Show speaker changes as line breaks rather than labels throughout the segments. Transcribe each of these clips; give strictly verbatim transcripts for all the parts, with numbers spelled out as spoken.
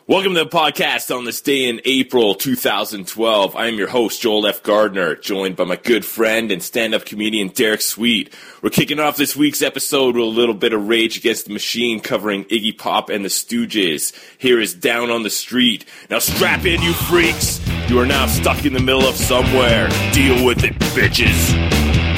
Welcome to the podcast on this day in April two thousand twelve. I am your host, Joel F. Gardner, joined by my good friend and stand-up comedian Derek Sweet. We're kicking off this week's episode with a little bit of Rage Against the Machine covering Iggy Pop and the Stooges. Here is Down on the Street. Now strap in, you freaks. You are now stuck in the middle of somewhere. Deal with it, bitches.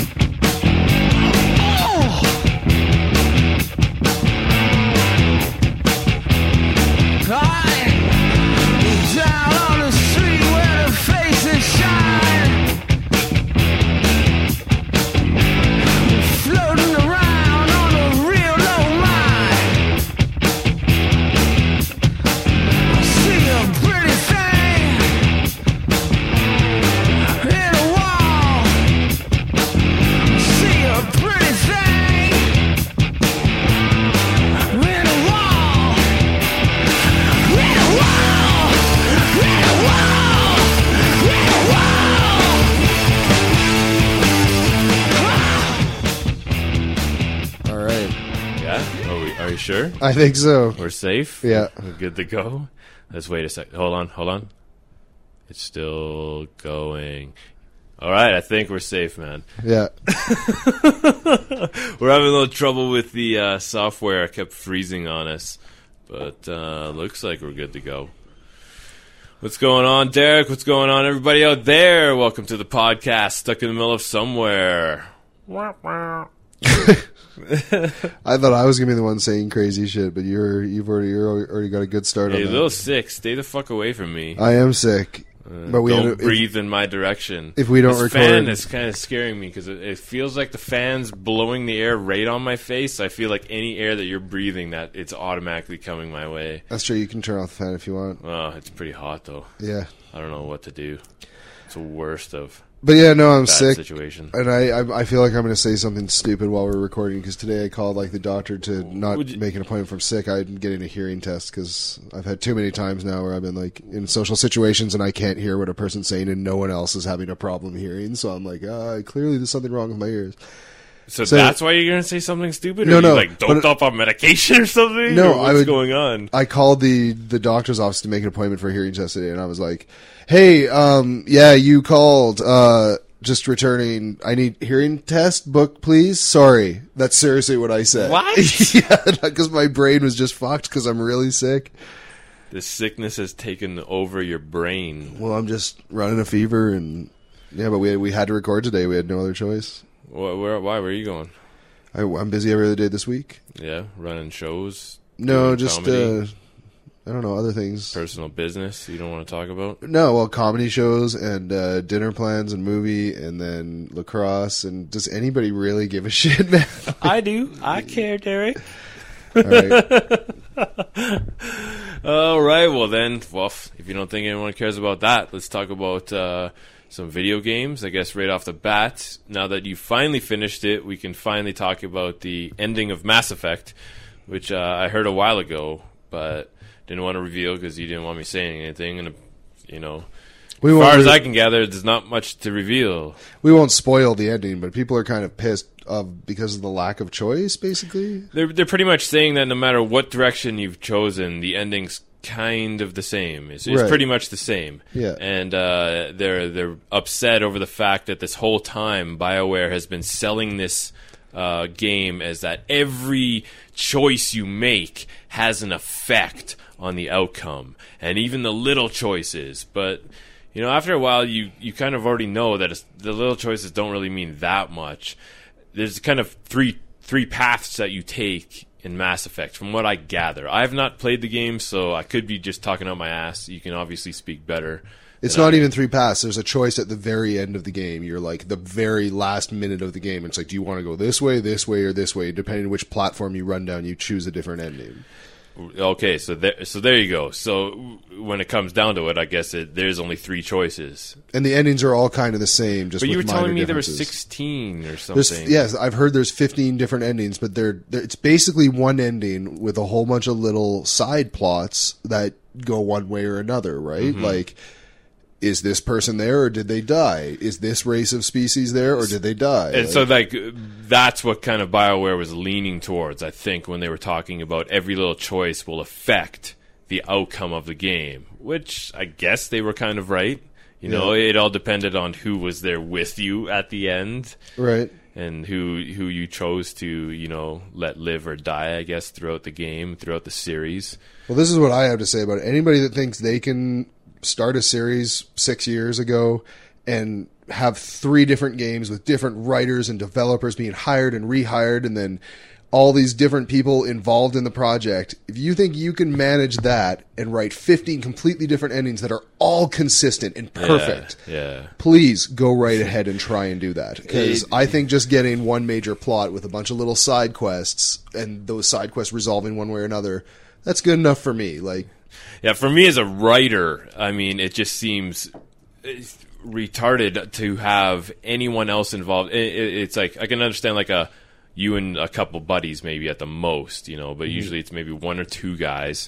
Sure?
I think so.
We're safe?
Yeah.
We're good to go? Let's wait a second. Hold on, hold on. It's still going. All right, I think we're safe, man.
Yeah.
We're having a little trouble with the uh, software. It kept freezing on us. But uh, looks like we're good to go. What's going on, Derek? What's going on, everybody out there? Welcome to the podcast, Stuck in the Middle of Somewhere.
I thought I was gonna be the one saying crazy shit, but you're you've already you're already got a good start
hey,
on that.
You're a little sick. Stay the fuck away from me.
I am sick,
uh,
but we
don't
had,
breathe
if,
in my direction.
If we don't
this
record,
fan is kind of scaring me because it, it feels like the fan's blowing the air right on my face. I feel like any air that you're breathing, that it's automatically coming my way.
That's true. You can turn off the fan if you want.
Oh, it's pretty hot though.
Yeah.
I don't know what to do. It's the worst of.
But yeah, no, I'm sick,
situation.
and I, I I feel like I'm going to say something stupid while we're recording because today I called like the doctor to not you, make an appointment from sick. I'm getting a hearing test because I've had too many times now where I've been like in social situations and I can't hear what a person's saying and no one else is having a problem hearing. So I'm like, uh, clearly there's something wrong with my ears.
So, so that's why you're going to say something stupid? Or
no,
are you
no,
like doped up on medication or something?
No,
or what's
I would,
going on?
I called the, the doctor's office to make an appointment for a hearing test today and I was like, hey, um, yeah, you called, uh, just returning, I need hearing test book, please. Sorry. That's seriously what I said.
What?
Yeah, because my brain was just fucked because I'm really sick.
This sickness has taken over your brain.
Well, I'm just running a fever and, yeah, but we we had to record today. We had no other choice.
Where, where why? Where are you going?
I, I'm busy every other day this week.
Yeah, running shows?
No, just, uh, I don't know, other things.
Personal business you don't want to talk about?
No, well, comedy shows and uh, dinner plans and movie and then lacrosse. And does anybody really give a shit, man?
I do. I care, Derek.
All right.
All right. Well, then, well, if you don't think anyone cares about that, let's talk about uh, some video games. I guess right off the bat, now that you finally finished it, we can finally talk about the ending of Mass Effect, which uh, I heard a while ago, but didn't want to reveal because you didn't want me saying anything. And, you know, we as far as I can gather, there's not much to reveal.
We won't spoil the ending, but people are kind of pissed of because of the lack of choice, basically.
They're, they're pretty much saying that no matter what direction you've chosen, the ending's kind of the same. It's, it's
right.
pretty much the same.
Yeah.
And uh, they're, they're upset over the fact that this whole time BioWare has been selling this uh, game as that every choice you make has an effect on the outcome, and even the little choices. But, you know, after a while, you, you kind of already know that it's, the little choices don't really mean that much. There's kind of three three paths that you take in Mass Effect, from what I gather. I have not played the game, so I could be just talking out my ass. You can obviously speak better.
It's not I, even three paths. There's a choice at the very end of the game. You're like the very last minute of the game. It's like, do you want to go this way, this way, or this way? Depending on which platform you run down, you choose a different ending.
Okay, so there, so there you go. So when it comes down to it, I guess it, there's only three choices,
and the endings are all kind of the same. Just
but you
with
were telling me there were
differences.
sixteen or something.
There's, yes, I've heard there's fifteen different endings, but they're, they're it's basically one ending with a whole bunch of little side plots that go one way or another. Right, mm-hmm. Like, is this person there or did they die? Is this race of species there or did they die?
And
like,
so, like, that's what kind of BioWare was leaning towards, I think, when they were talking about every little choice will affect the outcome of the game, which I guess they were kind of right. You know, yeah. It all depended on who was there with you at the end.
Right.
And who who you chose to, you know, let live or die, I guess, throughout the game, throughout the series.
Well, this is what I have to say about it. Anybody that thinks they can start a series six years ago and have three different games with different writers and developers being hired and rehired and then all these different people involved in the project, if you think you can manage that and write fifteen completely different endings that are all consistent and perfect,
yeah, yeah.
please go right ahead and try and do that. Because I think just getting one major plot with a bunch of little side quests and those side quests resolving one way or another, that's good enough for me. Like,
yeah, for me as a writer, I mean, it just seems retarded to have anyone else involved. It, it, it's like, I can understand like a you and a couple buddies maybe at the most, you know, but mm-hmm. usually it's maybe one or two guys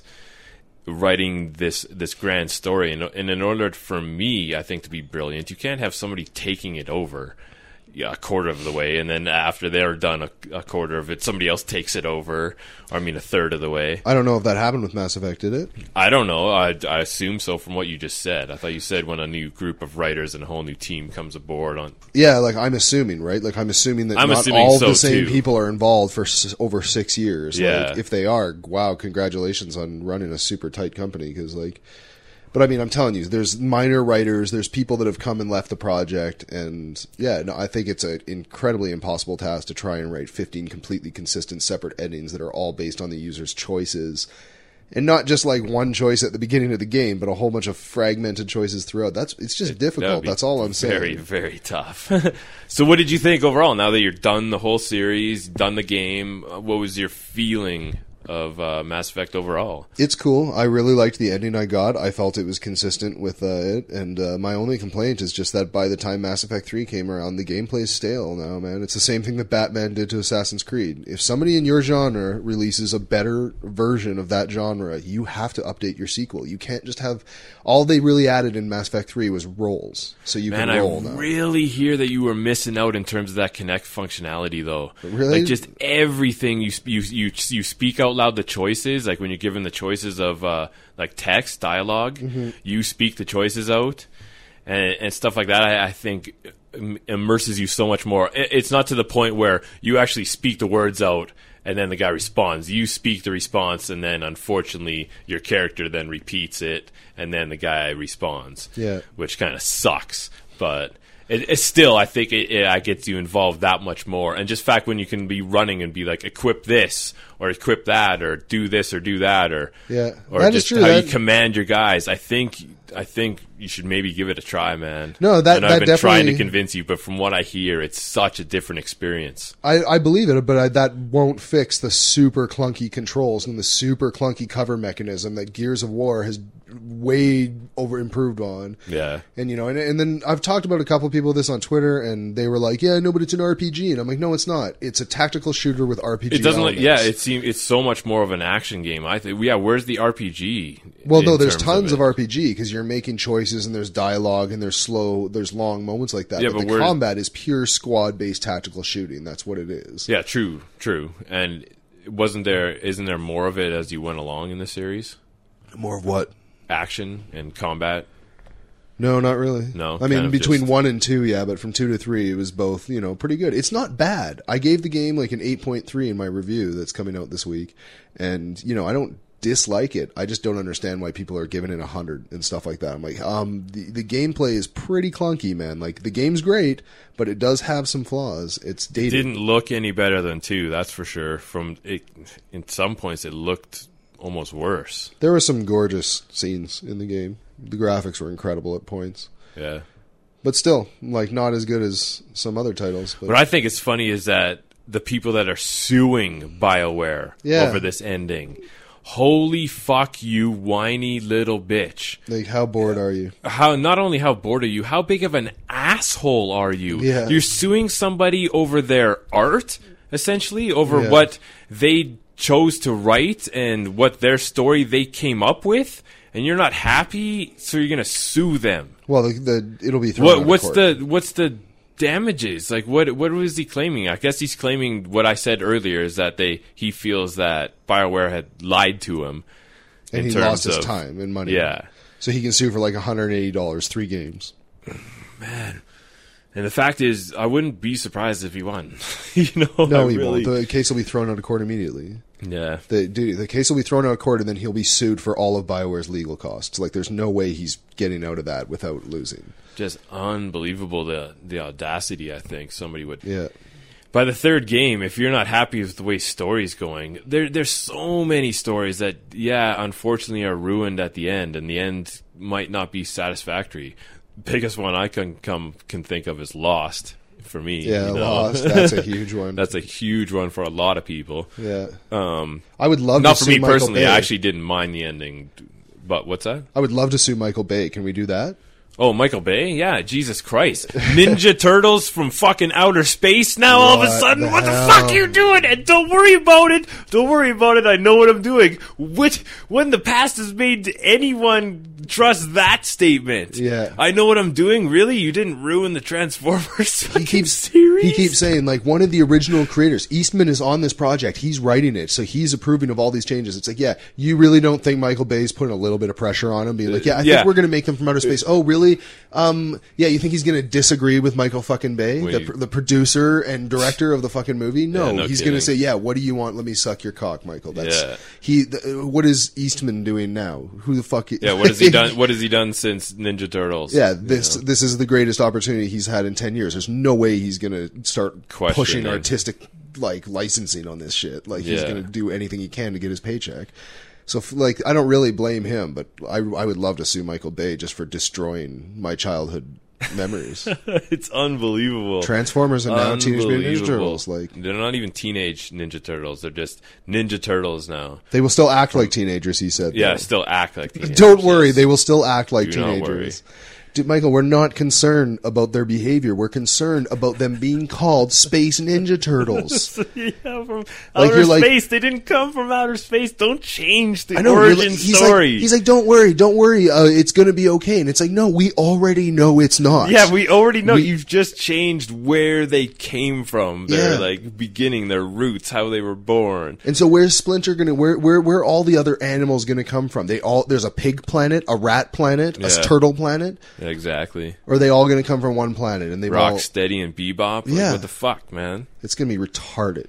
writing this this grand story. And, and in order for me, I think, to be brilliant, you can't have somebody taking it over yeah, a quarter of the way, and then after they're done a, a quarter of it, somebody else takes it over, or I mean a third of the way.
I don't know if that happened with Mass Effect, did it?
I don't know. I, I assume so from what you just said. I thought you said when a new group of writers and a whole new team comes aboard on...
Yeah, like I'm assuming, right? Like I'm assuming that
I'm
not
assuming
all
so
the same
too.
people are involved for s- over six years.
Yeah.
Like, if they are, wow, congratulations on running a super tight company, because like... But I mean, I'm telling you, there's minor writers, there's people that have come and left the project, and yeah, no, I think it's an incredibly impossible task to try and write fifteen completely consistent separate endings that are all based on the user's choices. And not just like one choice at the beginning of the game, but a whole bunch of fragmented choices throughout. That's it's just difficult. That's all I'm saying.
Very, very tough. So what did you think overall, now that you're done the whole series, done the game, what was your feeling of uh, Mass Effect overall?
It's cool. I really liked the ending I got. I felt it was consistent with uh, it, and uh, my only complaint is just that by the time Mass Effect three came around, the gameplay's stale now, man. It's the same thing that Batman did to Assassin's Creed. If somebody in your genre releases a better version of that genre, you have to update your sequel. You can't just have... All they really added in Mass Effect three was rolls, so you
man,
can roll
I
now.
really hear that you were missing out in terms of that Connect functionality, though.
Really?
Like, just everything you you you, you speak out loud, the choices, like when you're given the choices of uh, like text, dialogue, mm-hmm. you speak the choices out, and, and stuff like that, I, I think immerses you so much more. It, it's not to the point where you actually speak the words out and then the guy responds. You speak the response, and then unfortunately your character then repeats it, and then the guy responds.
Yeah,
which kind of sucks, but it, it's still, I think it, it, it gets you involved that much more. And just fact when you can be running and be like, equip this or equip that or do this or do that, or
yeah,
or
that
just
is true.
how
that...
you command your guys. I think I think you should maybe give it a try, man.
No, that
and
that
I've been
definitely...
trying to convince you, but from what I hear, it's such a different experience.
I, I believe it, but I, that won't fix the super clunky controls and the super clunky cover mechanism that Gears of War has way over improved on.
Yeah.
And you know, and, and then I've talked about a couple of people this on Twitter, and they were like, "Yeah, no, but it's an R P G," and I'm like, "No, it's not. It's a tactical shooter with R P G."
It doesn't.
elements.
Like, yeah, it seems it's so much more of an action game. I think. Yeah, where's the R P G?
Well, no, there's tons
of,
of R P G because you're making choices, and there's dialogue, and there's slow, there's long moments like that.
Yeah,
but,
but
the combat is pure squad-based tactical shooting. That's what it is.
Yeah, true, true. And wasn't there? Isn't there more of it as you went along in the series?
More of what?
Action and combat.
No, not really.
No,
I mean between
just...
one and two, yeah, but from two to three, it was both, you know, pretty good. It's not bad. I gave the game like an eight point three in my review that's coming out this week, and you know, I don't dislike it. I just don't understand why people are giving it a hundred and stuff like that. I'm like, um, the the gameplay is pretty clunky, man. Like the game's great, but it does have some flaws. It's dated.
It didn't look any better than two, that's for sure. From it, in some points, it looked almost worse.
There were some gorgeous scenes in the game. The graphics were incredible at points.
Yeah.
But still, like, not as good as some other titles. But
what I think is funny is that the people that are suing BioWare
yeah.
over this ending, holy fuck you whiny little bitch.
Like, how bored are you?
How not only how bored are you, how big of an asshole are you?
Yeah.
You're suing somebody over their art, essentially, over
yeah.
what they chose to write and what their story they came up with, and you're not happy, so you're gonna sue them.
Well, the, the it'll be thrown
what,
out
what's
of court.
the what's the damages? Like, what what was he claiming? I guess he's claiming what I said earlier is that they he feels that BioWare had lied to him
And
in
he
terms
lost his
of-
time and money.
Yeah.
So he can sue for like one hundred eighty dollars, three games.
Man. And the fact is, I wouldn't be surprised if he won. you know,
No,
I
he
really,
won't. The case will be thrown out of court immediately.
Yeah.
The, dude, the case will be thrown out of court, and then he'll be sued for all of BioWare's legal costs. Like, there's no way he's getting out of that without losing.
Just unbelievable the the audacity, I think somebody would.
Yeah.
By the third game, if you're not happy with the way story's going, there there's so many stories that, yeah, unfortunately are ruined at the end, and the end might not be satisfactory. Biggest one I can come can think of is Lost for me.
Yeah,
you know?
Lost. That's a huge one.
That's a huge one for a lot of people.
Yeah.
Um,
I would love
not
to
for
sue
me
Michael
personally.
Bay.
I actually didn't mind the ending, but what's that?
I would love to sue Michael Bay. Can we do that?
Oh, Michael Bay? Yeah, Jesus Christ. Ninja Turtles from fucking outer space now all of a
What
sudden?
the
What the
hell?
fuck are you doing? And don't worry about it. Don't worry about it. I know what I'm doing. Which, when the past has made anyone trust that statement?
Yeah.
I know what I'm doing? Really? You didn't ruin the Transformers fucking
He keeps
series?
he keeps saying, like, one of the original creators, Eastman, is on this project. He's writing it, so he's approving of all these changes. It's like, yeah, you really don't think Michael Bay's putting a little bit of pressure on him, being like, yeah, I
Yeah.
think we're going to make them from outer space. Oh, really? Um, yeah, you think he's going to disagree with Michael fucking Bay,
Wait.
the, pr- the producer and director of the fucking movie? No,
Yeah, no
he's going
kidding.
to say, yeah, what do you want? Let me suck your cock, Michael. That's
Yeah.
he. Th- what is Eastman doing now? Who the fuck?
Yeah, what has he done? What has he done since Ninja Turtles?
Yeah,
You
this
know?
this is the greatest opportunity he's had in ten years. There's no way he's going to start
Question
pushing
it.
artistic like licensing on this shit. Like he's
Yeah.
going to do anything he can to get his paycheck. So f- like I don't really blame him, but I I would love to sue Michael Bay just for destroying my childhood memories.
It's unbelievable.
Transformers and now Teenage Mutant Ninja
Unbelievable.
Turtles, like
They're not even teenage Ninja Turtles. They're just Ninja Turtles now.
they will still act like teenagers, he said.
Yeah,
though.
still act like teenagers.
Don't worry,
yes.
they will still act like
Do not worry.
teenagers. Dude, Michael, we're not concerned about their behavior. We're concerned about them being called Space Ninja Turtles.
yeah, from
Like,
outer
you're like-
space. They didn't come from outer space. Don't change the
I know. you're
origin
like- he's
story.
Like, he's like, don't worry, don't worry. Uh, it's going to be okay. And it's like, no, we already know it's not.
yeah, we already know.
We-
You've just changed where they came from. Their
Yeah.
like beginning, their roots, how they were born.
And so where's Splinter going to, where, where, where are all the other animals going to come from? They all, there's a pig planet, a rat planet, a
Yeah.
turtle planet.
Yeah, exactly.
Or are they all going to come from one planet? And they all,
Rocksteady and Bebop. Like,
Yeah.
what the fuck, man?
it's going to be retarded.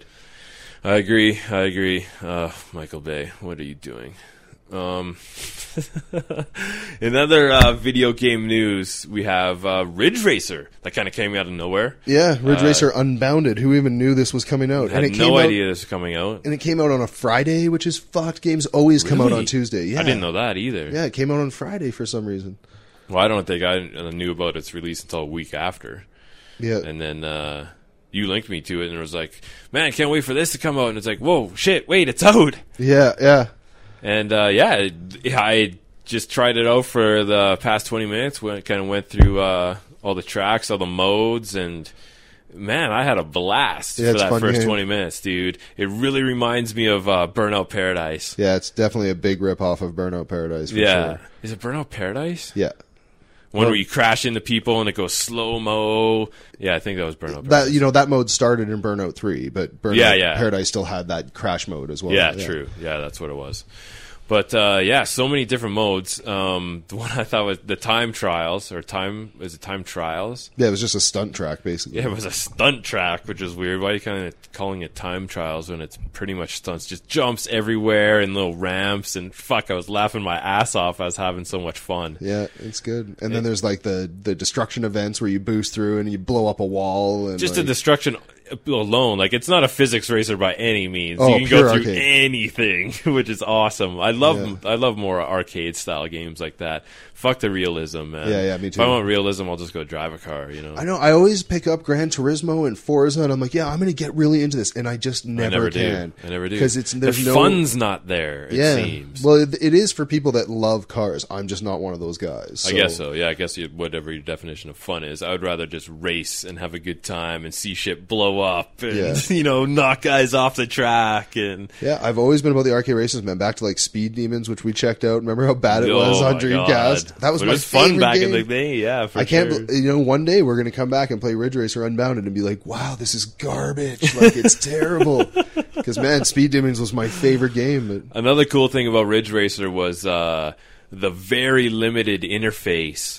I agree. I agree. Uh, Michael Bay, what are you doing? Um, in other uh, video game news, we have uh, Ridge Racer. That kind of came out of nowhere.
Yeah, Ridge Racer Unbounded. Who even knew this was coming out?
Had
and it
no
came out,
idea this was coming out.
And it came out on a Friday, which is fucked. Games always come out
Really?
on Tuesday. Yeah,
I didn't know that either.
Yeah, it came out on Friday for some reason.
Well, I don't think I knew about its release until a week after.
Yeah,
And then uh, you linked me to it, and it was like, man, I can't wait for this to come out. And it's like, whoa, shit, wait, it's out.
yeah, yeah.
And uh, yeah, it- I just tried it out for the past twenty minutes. Went kind of went through uh, all the tracks, all the modes, and man, I had a blast
Yeah,
for
it's
that
fun
first
game.
twenty minutes, dude. It really reminds me of uh, Burnout Paradise.
Yeah, it's definitely a big rip off of Burnout Paradise. For
Yeah,
sure.
is it Burnout Paradise?
Yeah.
One
Well-
where you crash into people and it goes slow mo. Yeah, I think that was Burnout Paradise.
That you know that mode started in Burnout three, but Burnout
Yeah, yeah.
Paradise still had that crash mode as well.
Yeah, true. Yeah, that's what it was. But uh, yeah, so many different modes. Um, the one I thought was the time trials or time is it time trials?
Yeah, it was just a stunt track basically.
Yeah, it was a stunt track, which is weird. Why are you kind of calling it time trials when it's pretty much stunts? Just jumps everywhere and little ramps and fuck. I was laughing my ass off. I was having so much fun.
Yeah, it's good. And then there's like the the destruction events where you boost through and you blow up a wall and
Just the
like,
destruction alone, like it's not a physics racer by any means.
Oh,
you can
pure
go through
arcade.
anything, which is awesome. I love
Yeah.
I love more arcade style games like that. Fuck the realism, man.
Yeah, yeah, me
If
too.
I want realism, I'll just go drive a car. You know,
I know. I always pick up Gran Turismo and Forza, and I'm like, yeah, I'm going to get really into this, and I just never,
I never
can.
do. I never do
because it's
the
there's no
fun's not there. It
yeah.
seems.
Well, it, it is for people that love cars. I'm just not one of those guys.
I guess so. Yeah, I guess you, whatever your definition of fun is, I would rather just race and have a good time and see shit blow up and
Yeah.
you know knock guys off the track and.
Yeah, I've always been about the arcade races, man. Back to like Speed Demons, which we checked out. Remember how bad it
Oh
was on
my
Dreamcast?
God.
That was
But
my
it was fun
favorite
back
game.
in the day. Yeah, for
I can't,
sure.
bel- you know, one day we're going to come back and play Ridge Racer Unbounded and be like, wow, this is garbage. Like, it's terrible. Because, man, Speed Demons was my favorite game. But...
Another cool thing about Ridge Racer was uh, the very limited interface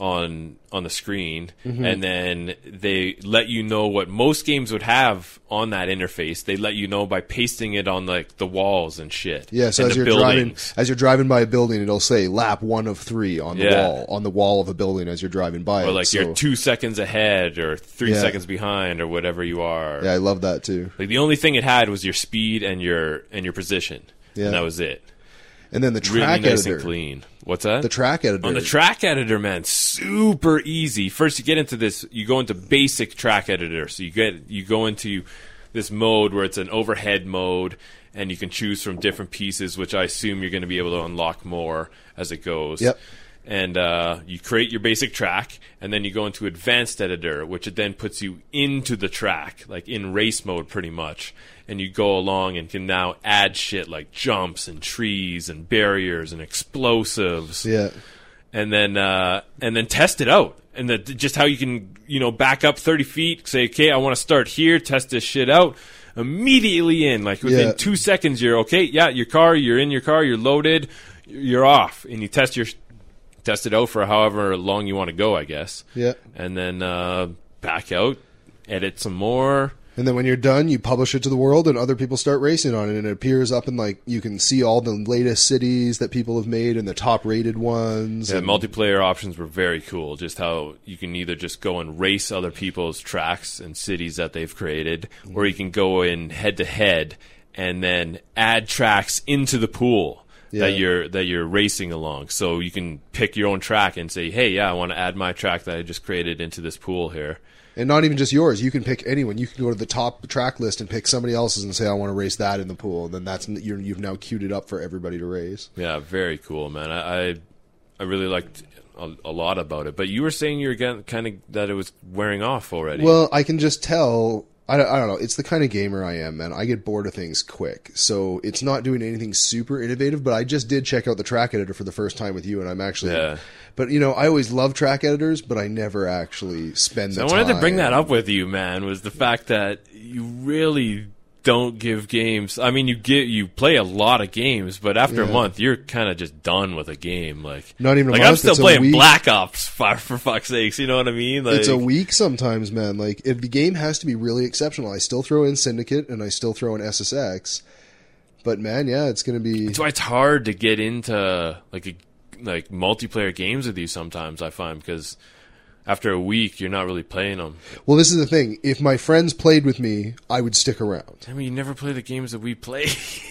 on on the screen, mm-hmm. and then they let you know what most games would have on that interface. They let you know by pasting it on like the walls and shit.
Yeah, so
and
as you're
buildings.
driving, as you're driving by a building, it'll say lap one of three on the
yeah.
wall, on the wall of a building as you're driving by.
Or
it.
like
so,
you're two seconds ahead or three
yeah.
seconds behind or whatever you are.
Yeah, I love that too.
Like the only thing it had was your speed and your and your position,
yeah.
and that was it.
And then the track
really nice
editor.
and clean. What's that?
The track editor.
On the track editor, man, super easy. First, you get into this. You go into basic track editor. So you get you go into this mode where it's an overhead mode, and you can choose from different pieces, which I assume you're going to be able to unlock more as it goes.
Yep.
And uh, you create your basic track, and then you go into advanced editor, which it then puts you into the track, like in race mode, pretty much. And you go along and can now add shit like jumps and trees and barriers and explosives.
Yeah.
And then uh, and then test it out. And the, just how you can, you know, back up thirty feet, say, okay, I want to start here, test this shit out. Immediately in, like within
yeah.
two seconds, you're okay. Yeah, your car, you're in your car, you're loaded, you're off. And you test your test it out for however long you want to go, I guess.
Yeah.
And then uh, back out, edit some more.
And then when you're done, you publish it to the world, and other people start racing on it. And it appears up in, like, you can see all the latest cities that people have made and the top-rated ones.
Yeah,
and
multiplayer options were very cool. Just how you can either just go and race other people's tracks and cities that they've created, mm-hmm. or you can go in head-to-head and then add tracks into the pool. Yeah. That you're that you're racing along, so you can pick your own track and say, "Hey, yeah, I want to add my track that I just created into this pool here."
And not even just yours. You can pick anyone. You can go to the top track list and pick somebody else's and say, "I want to race that in the pool." And then that's you're, you've now queued it up for everybody to race.
Yeah, very cool, man. I I, I really liked a, a lot about it. But you were saying you were getting, kind of that it was wearing off already.
Well, I can just tell. I don't, I don't know. It's the kind of gamer I am, man. I get bored of things quick. So it's not doing anything super innovative, but I just did check out the track editor for the first time with you, and I'm actually...
Yeah.
But, you know, I always love track editors, but I never actually spend the
so
time.
I wanted to bring that up with you, man, was the fact that you really don't give games... I mean, you get you play a lot of games, but after yeah. a month, you're kind of just done with a game. Like,
not even a
like
month.
I'm still
it's
playing Black Ops, for, for fuck's sakes, you know what I mean? Like,
it's a week sometimes, man. Like, if the game has to be really exceptional, I still throw in Syndicate, and I still throw in S S X. But, man, yeah, it's going to be...
That's why it's hard to get into, like, a, like multiplayer games with you sometimes, I find, because... After a week, you're not really playing them.
Well, this is the thing. If my friends played with me, I would stick around.
I mean, you never play the games that we play.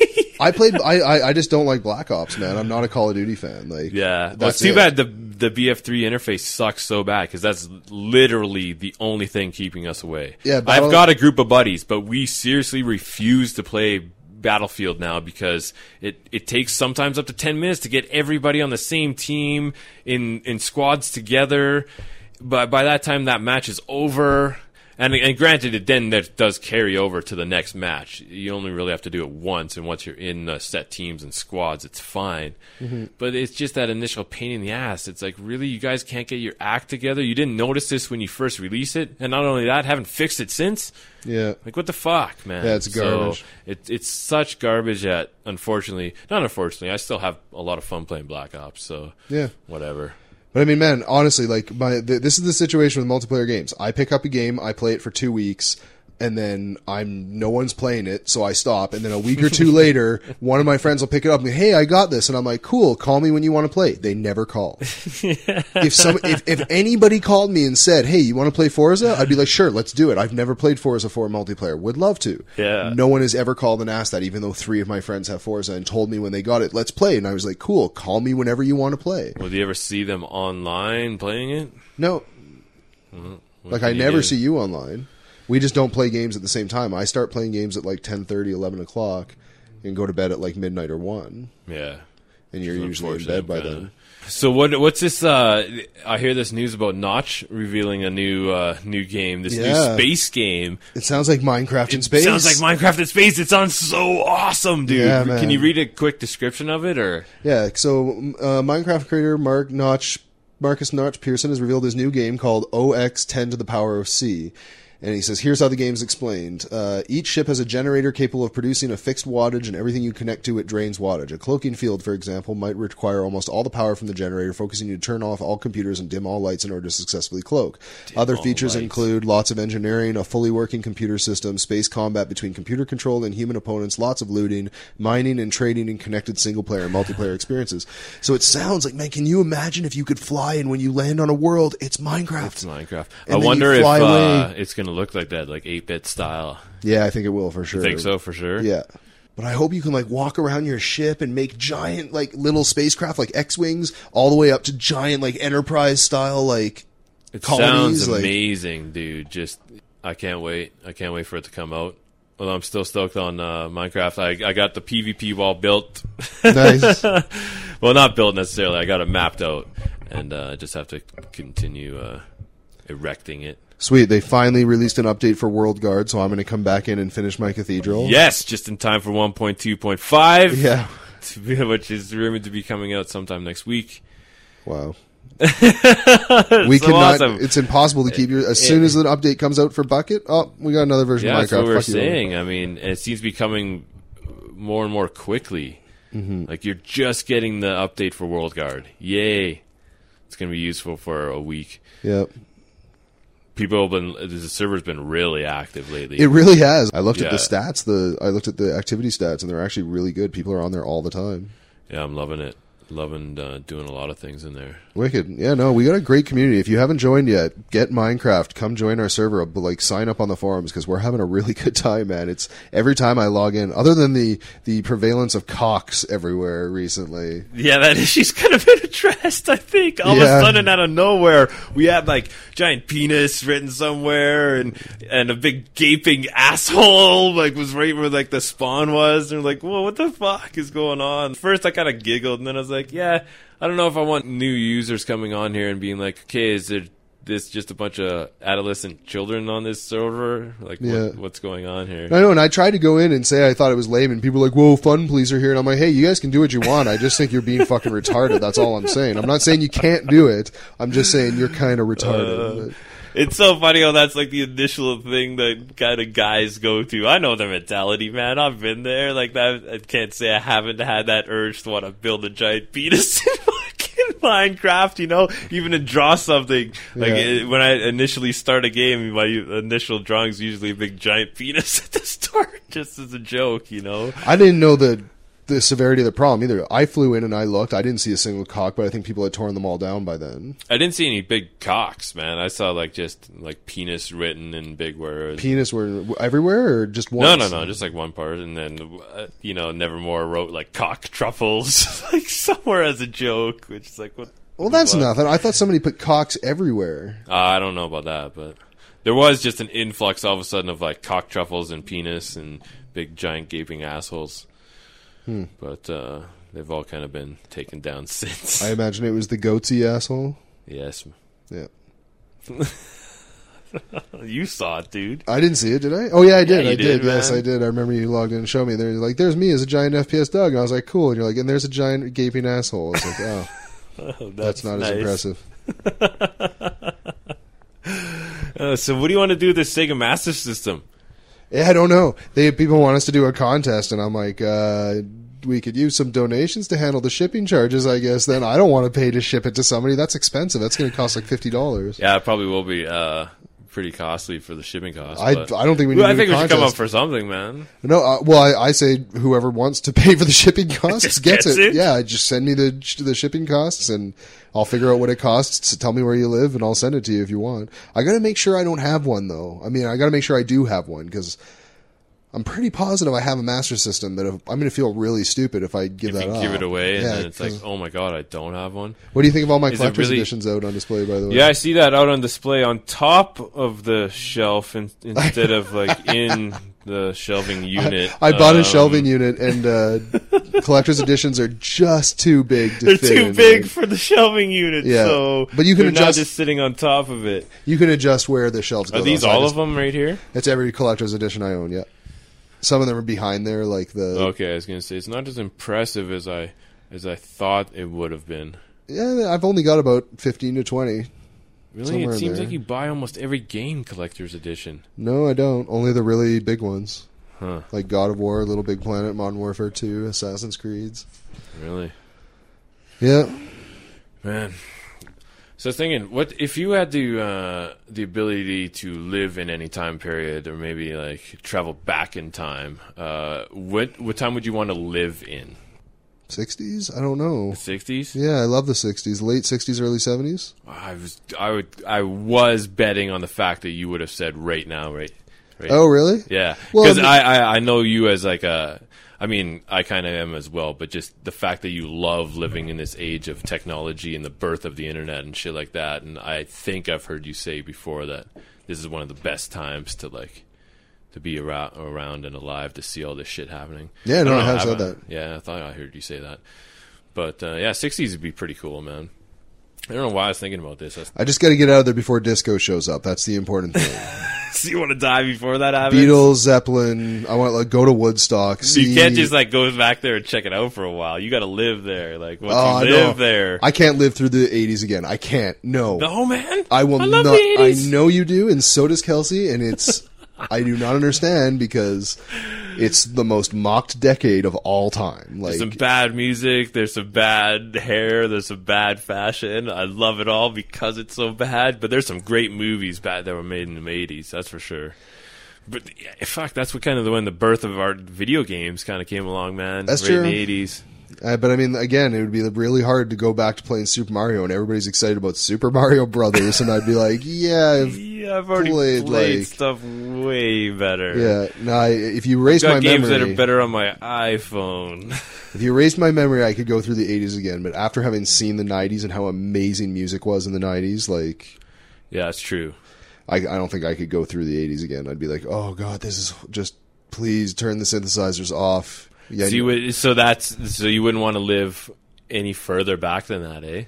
I played. I, I I just don't like Black Ops, man. I'm not a Call of Duty fan. Like,
yeah, well, it's too it. bad the the B F three interface sucks so bad because that's literally the only thing keeping us away.
Yeah, Battle-
I've got a group of buddies, but we seriously refuse to play Battlefield now because it, it takes sometimes up to ten minutes to get everybody on the same team in in squads together. But by that time, that match is over. And, and granted, it then that does carry over to the next match. You only really have to do it once, and once you're in uh, set teams and squads, it's fine. Mm-hmm. But it's just that initial pain in the ass. It's like, really, you guys can't get your act together? You didn't notice this when you first released it? And not only that, haven't fixed it since?
Yeah.
Like, what the fuck, man?
Yeah, it's garbage.
So it, it's such garbage that, unfortunately, not unfortunately, I still have a lot of fun playing Black Ops, so
yeah,
whatever.
But I mean, man, honestly, like my th- this is the situation with multiplayer games. I pick up a game, I play it for two weeks, and then I'm no one's playing it, so I stop. And then a week or two later, one of my friends will pick it up and, hey, I got this, and I'm like, cool. Call me when you want to play. They never call. if some if, if anybody called me and said, hey, you want to play Forza? I'd be like, sure, let's do it. I've never played Forza four multiplayer. Would love to.
Yeah.
No one has ever called and asked that, even though three of my friends have Forza and told me when they got it, let's play. And I was like, cool. Call me whenever you want to play.
Would you ever see them online playing it?
No.
Well,
like I never
do?
see you online. We just don't play games at the same time. I start playing games at like ten thirty, eleven o'clock and go to bed at like midnight or one.
Yeah.
And you're usually in bed by
kinda.
then.
So what? What's this? Uh, I hear this news about Notch revealing a new uh, new game, this
yeah.
new space game.
It sounds like Minecraft in space.
It sounds like Minecraft in space. It sounds so awesome, dude.
Yeah, man.
Can you read a quick description of it? Or
Yeah, so uh, Minecraft creator Mark Notch, Marcus Notch Pearson has revealed his new game called O X ten to the power of C. And he says, here's how the game's explained. Uh, each ship has a generator capable of producing a fixed wattage, and everything you connect to it drains wattage. A cloaking field, for example, might require almost all the power from the generator, focusing you to turn off all computers and dim all lights in order to successfully cloak. Dim Other features lights. include lots of engineering, a fully working computer system, space combat between computer-controlled and human opponents, lots of looting, mining and trading, and connected single-player and multiplayer experiences. So it sounds like, man, can you imagine if you could fly and when you land on a world, it's Minecraft.
It's Minecraft. And I wonder if uh, it's going to look like that, like eight-bit style.
Yeah, I think it will for sure.
You think so for sure?
Yeah. But I hope you can like walk around your ship and make giant like little spacecraft like X-Wings all the way up to giant like Enterprise style like
it
colonies.
Sounds
like,
amazing, dude. Just I can't wait. I can't wait for it to come out. Well, I'm still stoked on uh, Minecraft. I I got the PvP wall built.
Nice.
Well, not built necessarily. I got it mapped out, and uh, I just have to continue uh, erecting it.
Sweet. They finally released an update for World Guard, so I'm going to come back in and finish my cathedral.
Yes, just in time for one point two point five.
Yeah.
Which is rumored to be coming out sometime next week.
Wow. we
so
cannot.
Awesome.
It's impossible to keep your. As soon as an update comes out for Bucket, oh, we got another version
yeah,
of Minecraft.
That's what we're
Fuck
saying.
You.
I mean, it seems to be coming more and more quickly.
Mm-hmm.
Like you're just getting the update for World Guard. Yay! It's going to be useful for a week.
Yep.
People have been. The server's been really active lately.
It really has. I looked
yeah.
at the stats. The I looked at the activity stats, and they're actually really good. People are on there all the time.
Yeah, I'm loving it. Loving uh, doing a lot of things in there.
Wicked. Yeah, no, we got a great community. If you haven't joined yet, get Minecraft. Come join our server. But like, sign up on the forums because we're having a really good time, man. It's every time I log in, other than the the prevalence of cocks everywhere recently.
Yeah, that issue's kind of been addressed. I think all
yeah.
of a sudden, out of nowhere, we had like giant penis written somewhere, and and a big gaping asshole like was right where like the spawn was. And we're like, whoa, what the fuck is going on? First, I kind of giggled, and then I was like, yeah, I don't know if I want new users coming on here and being like, okay, is there this just a bunch of adolescent children on this server? Like,
yeah.
what, what's going on here?
I know, and I tried to go in and say I thought it was lame, and people were like, whoa, fun police are here. And I'm like, hey, you guys can do what you want. I just think you're being fucking retarded. That's all I'm saying. I'm not saying you can't do it. I'm just saying you're kind of retarded.
Uh, It's so funny how that's like the initial thing that kind of guys go to. I know the mentality, man. I've been there. Like that. I can't say I haven't had that urge to want to build a giant penis in fucking Minecraft. You know, even to draw something. Like
yeah.
it, when I initially start a game, my initial drawing is usually a big giant penis at the start, just as a joke. You know.
I didn't know the the severity of the problem either. I flew in and I looked. I didn't see a single cock, but I think people had torn them all down by then.
I didn't see any big cocks, man. I saw like just like penis written in big words.
Penis were everywhere, or just once?
No, no, no, just like one part, and then uh, you know, Nevermore wrote like cock truffles like somewhere as a joke, which is like what.
Well, that's what? nothing. I thought somebody put cocks everywhere.
Uh, I don't know about that, but there was just an influx all of a sudden of like cock truffles and penis and big giant gaping assholes. Hmm. But uh, they've all kind of been taken down since.
I imagine it was the goatsy asshole.
Yes.
Yeah.
You saw it, dude.
I didn't see it, did I? Oh, yeah, I did.
Yeah,
I did.
did
yes,
man.
I did. I remember you logged in and showed me. There's like, there's me as a giant F P S dog. And I was like, cool. And you're like, and there's a giant gaping asshole. I was like, oh,
oh
that's, that's not
nice.
as impressive.
uh, so what do you want to do with this Sega Master System?
Yeah, I don't know. They people want us to do a contest, and I'm like, uh, we could use some donations to handle the shipping charges, I guess. Then I don't want to pay to ship it to somebody. That's expensive. That's going to cost like fifty dollars.
Yeah, it probably will be uh, pretty costly for the shipping costs.
I,
but
I don't think we need
well,
to
I think
do a
we should
contest.
come up for something, man.
No, uh, well, I, I say whoever wants to pay for the shipping costs
Just
gets,
gets
it.
it?
Yeah, just send me the the shipping costs, and I'll figure out what it costs. So tell me where you live, and I'll send it to you if you want. I got to make sure I don't have one, though. I mean, I got to make sure I do have one, because I'm pretty positive I have a Master System, but if, I'm going to feel really stupid if I give
if
that
you
up.
give it away, and
yeah,
then it's like, oh my god, I don't have one.
What do you think of all my
Is it
collector's
really-
editions out on display, by the way?
Yeah, I see that out on display on top of the shelf in, instead of like in the shelving unit.
I, I bought
Um,
a shelving unit, and uh, collector's editions are just too big to
They're
fit
too
in,
big
like-
for the shelving unit,
Yeah,
so
but you can
they're not
adjust-
just sitting on top of it.
You can adjust where the shelves go.
Are these
though, so I
all
just-
of them right here?
It's every collector's edition I own, yeah. Some of them are behind there, like the...
Okay, I was gonna say it's not as impressive as I as I thought it would have been.
Yeah, I've only got about fifteen to twenty.
Really?
Somewhere
It
in
seems
there.
like you buy almost every game collector's edition.
No, I don't. Only the really big ones.
Huh.
Like God of War, Little Big Planet, Modern Warfare two, Assassin's Creeds.
Really?
Yeah.
Man. So I was thinking, what if you had the uh, the ability to live in any time period, or maybe like travel back in time? Uh, what what time would you want to live in?
sixties? I don't know.
The sixties?
Yeah, I love the sixties. Late sixties, early seventies?
I was I would I was betting on the fact that you would have said right now, right? right.
Oh, really?
Yeah,
Well,
because
I
I,
mean-
I, I know you as like a. I mean, I kind of am as well, but just the fact that you love living in this age of technology and the birth of the internet and shit like that, and I think I've heard you say before that this is one of the best times to like to be around, around and alive to see all this shit happening.
Yeah, no,
don't
I
know,
have said
I-
that.
Yeah, I thought I heard you say that, but uh, yeah, sixties would be pretty cool, man. I don't know why I was thinking about this. I was,
I just got to get out of there before disco shows up. That's the important thing.
so you want to die before that happens?
Beatles, Zeppelin. I want to like, go to Woodstock. See,
You can't just like go back there and check it out for a while. You got to live there. Like once
Oh, I
you
know.
live there.
I can't live through the eighties again. I can't. No.
No, man.
I will
I love
not.
the
I
eighties.
know you do, and so does Kelsey, and it's. I do not understand because it's the most mocked decade of all time. Like
There's some bad music. There's some bad hair. There's some bad fashion. I love it all because it's so bad. But there's some great movies bad that were made in the eighties. That's for sure. But yeah, fuck, that's what kind of the when the birth of our video games kind of came along, man.
That's
right
true.
in the eighties.
Uh, but I mean, again, it would be really hard to go back to playing Super Mario, and everybody's excited about Super Mario Brothers, and I've be like, yeah, I've,
Yeah, I've already
Played,
played,
like-
stuff way better.
yeah. No, I, if you erase
Got
my
games
memory,
that are better on my iPhone.
if you erased my memory, I could go through the eighties again. But after having seen the nineties and how amazing music was in the nineties, like,
Yeah, it's true.
I, I don't think I could go through the eighties again. I'd be like, oh god, this is just please turn the synthesizers off. Yeah,
So you would, so that's so you wouldn't want to live any further back than that, eh?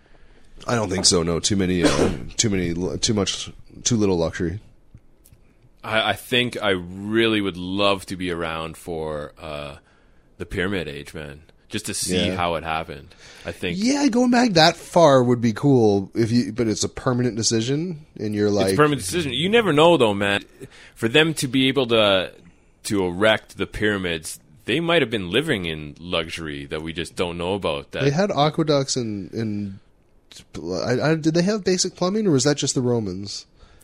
I don't think so. No, too many, uh, too many, too much, too little luxury.
I, I think I really would love to be around for uh, the Pyramid Age, man, just to see
Yeah.
how it happened. I think
Yeah, going back that far would be cool if you, but it's a permanent decision, and you're like,
it's a permanent decision. You never know, though, man. For them to be able to to erect the pyramids, they might have been living in luxury that we just don't know about. That
they had aqueducts and and I, I, did they have basic plumbing, or was that just the Romans?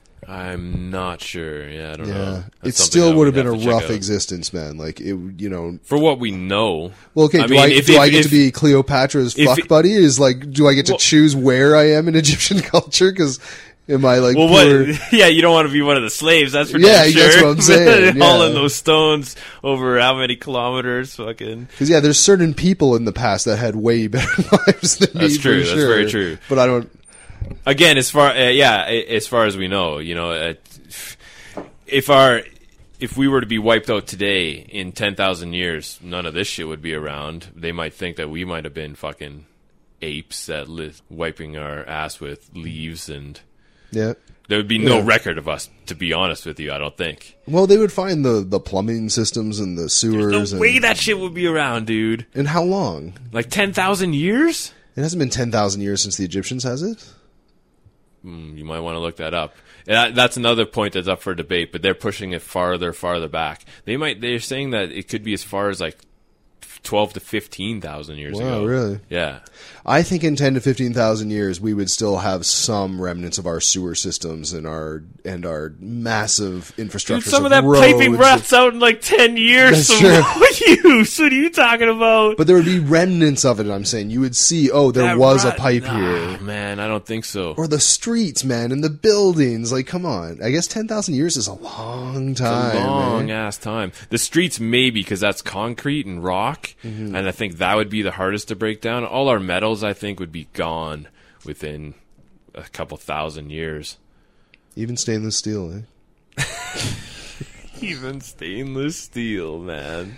I'm not sure. Yeah, I don't know.
Yeah,
That's
it
something
still
I
would have been
have
a
to check
rough
out.
existence, man. Like it, you know.
For what we know.
Well, okay.
I
do
mean,
I
if-
do
if-
I get
if-
to be Cleopatra's
if
fuck
it-
buddy? Is like, do I get to
Well-
choose where I am in Egyptian culture? Because am I like
Well,
poor-
what? Yeah, you don't want to be one of the slaves. That's for
Yeah,
damn sure.
that's what I'm saying,
Hauling
yeah.
those stones over how many kilometers? Fucking.
Because yeah, there's certain people in the past that had way better lives than me.
That's true,
For
that's
sure.
very true.
But I don't.
Again, as far uh, yeah, a- as far as we know, you know, uh, if our if we were to be wiped out today in ten thousand years, none of this shit would be around. They might think that we might have been fucking apes that lived wiping our ass with leaves, and
Yeah.
there would be no
Yeah.
record of us. To be honest with you, I don't think.
Well, they would find the the plumbing systems and the sewers.
No
and,
way that shit would be around, dude.
and how long?
Like ten thousand years?
It hasn't been ten thousand years since the Egyptians, has it?
Mm, you might want to look that up. And that, that's another point that's up for debate, but they're pushing it farther, farther back. They might. They're saying that it could be as far as like twelve to fifteen thousand years
Wow,
ago.
really?
Yeah.
I think in ten to fifteen thousand years, we would still have some remnants of our sewer systems and our and our massive infrastructure.
Dude, some of that piping rots out in like ten years.
That's
So
true.
what use? What are you talking about?
But there would be remnants of it. I'm saying you would see. Oh, there
That
was
rot-
a pipe
Nah,
here.
man. I don't think so.
Or the streets, man, and the buildings. Like, come on. I guess ten thousand years is a long time.
It's a long
man.
ass time. The streets maybe because that's concrete and rock,
Mm-hmm.
and I think that would be the hardest to break down. All our metals, I think, would be gone within a couple thousand years.
Even stainless steel, eh?
Even stainless steel, man.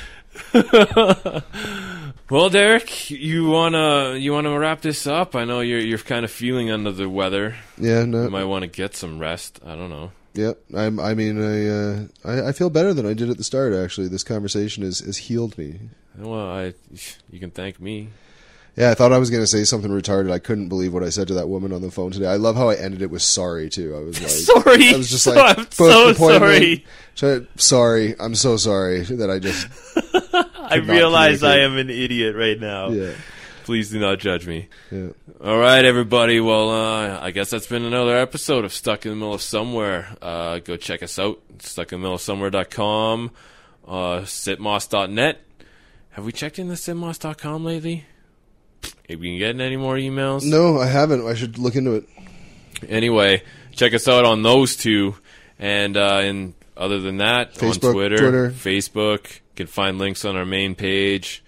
Well, Derek, you wanna you wanna wrap this up? I know you're you're kind of feeling under the weather.
Yeah,
You
no.
might want to get some rest. I don't know.
Yeah, I'm, I mean, I, uh, I I feel better than I did at the start. Actually, this conversation has has healed me.
Well, I you can thank me.
Yeah, I thought I was going to say something retarded. I couldn't believe what I said to that woman on the phone today. I love how I ended it with sorry, too. I was like...
sorry!
I was just
so,
like...
I'm so sorry.
So, sorry. I'm so sorry that I just...
I realize I am an idiot right now.
Yeah.
Please do not judge me.
Yeah.
All right, everybody. Well, uh, I guess that's been another episode of Stuck in the Middle of Somewhere. Uh, go check us out. stuck in the middle of somewhere dot com. Uh, sitmoss dot net. Have we checked in the sitmoss dot com lately? Have we been getting any more emails?
No, I haven't. I should look into it.
Anyway, check us out on those two. And, uh, and other than that,
Facebook,
on Twitter,
Twitter,
Facebook. You can find links on our main page.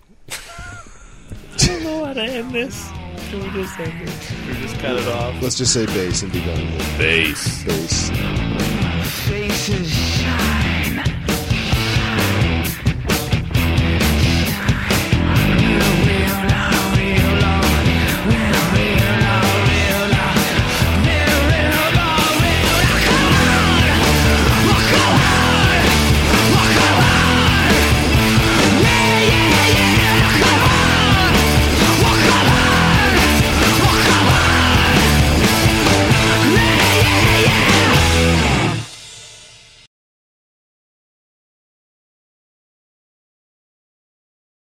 I don't know how to end this. Can we just end it? Can we just cut it off?
Let's just say bass and be done with it.
Bass.
Bass.
Faces shine.